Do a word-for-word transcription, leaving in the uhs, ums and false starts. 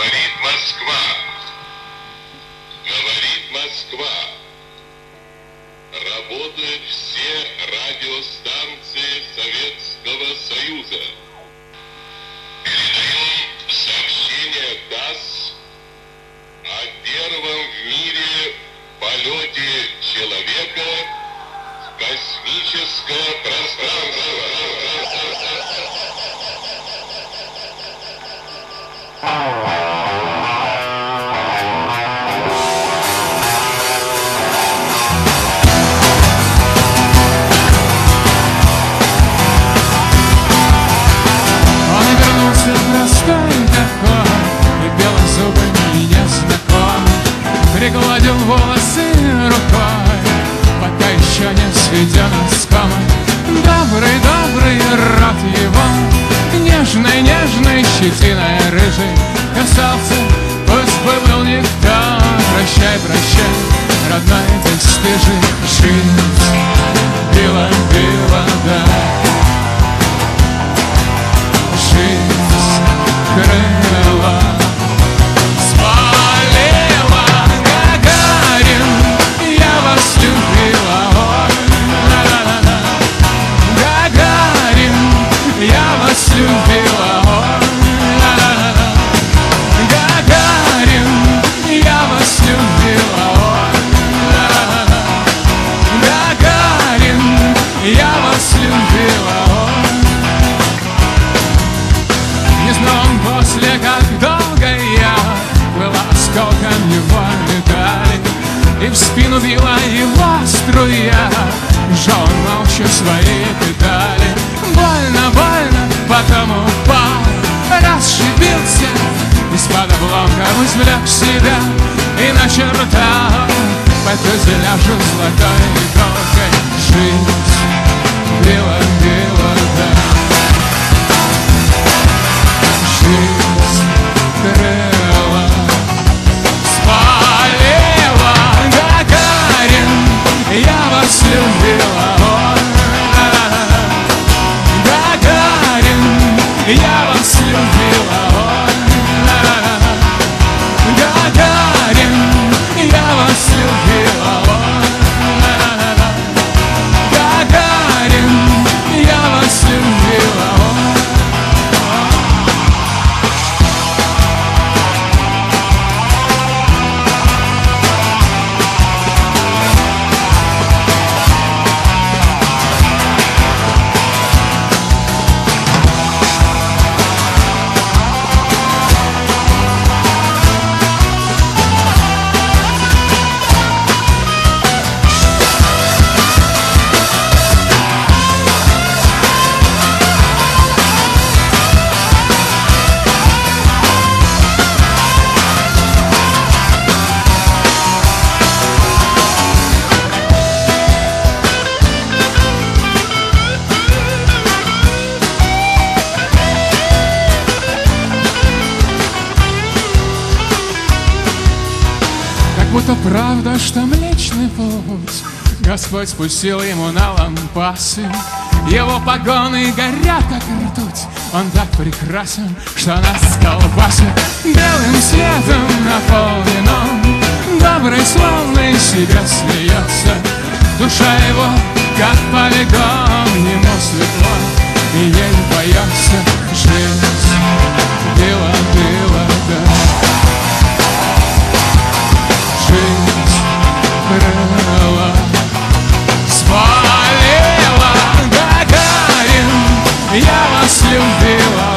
Говорит Москва. Говорит Москва. Работают все радиостанции Советского Союза. Передаем сообщение ТАСС о первом в мире полете человека в космическое пространство. Пригладил волосы рукой, пока еще не сведен оском. Добрый, добрый рот его, нежный, нежный, щетиной рыжий касался, пусть бы был никто. Прощай, прощай, родной бесстыжий, жизнь била, била, да. Жизнь крыла. Любила, ой, ла-ла-ла-ла. Гагарин, я вас любила, ой, ла-ла-ла-ла. Гагарин, я вас любила, ой. Не знал он после, как долго я была осколком его медали, и в спину била его струя, жал он молча свои педали. Больно, больно, потом упал, расшибился, из-под обломка извлек себя и начертал по фюзеляжу золотой иголкой. Жизнь била, била, да. Жизнь крыла, спалила. Гагарин, я вас любила, ой. Я вас любила, ой, ла-ла-ла. Гагарин, я вас любила, ой, ла-ла-ла. Гагарин, я вас любила, ой. Будто правда, что Млечный Путь Господь спустил ему на лампасы. Его погоны горят, как ртуть. Он так прекрасен, что нас колбасит. Белым светом наполнен, добрый, словно из себя смеется. Душа его, как полигон, ему светло, и ей боятся. Жизнь била, била, да. Жизнь крыла, спалила. Гагарин, я вас любила.